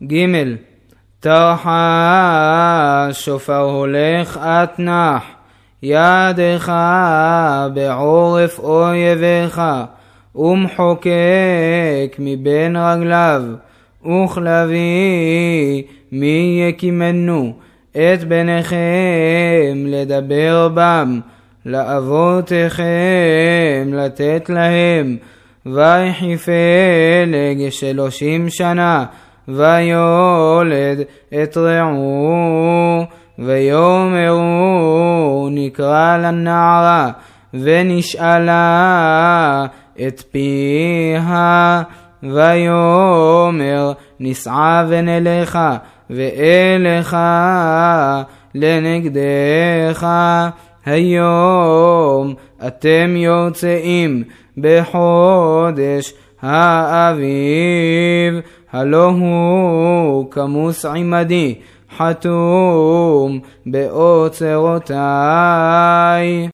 ג' תרחה שופר הולך אתנח, ידך בעורף אויביך, ומחוקק מבין רגליו, וכלבי מי יקימנו את בניכם לדבר בם, לאבותיכם לתת להם, ויחי פלג 30 שנה, ויולד את רעו, ויאמרו נקרא לנערה, ונשאלה את פיה, ויאמר נסעה ונלך, ואלך לנגדך. היום אתם יוצאים בחודש האביב, הלא הוא כמוס עמדי, חתום באוצרותי.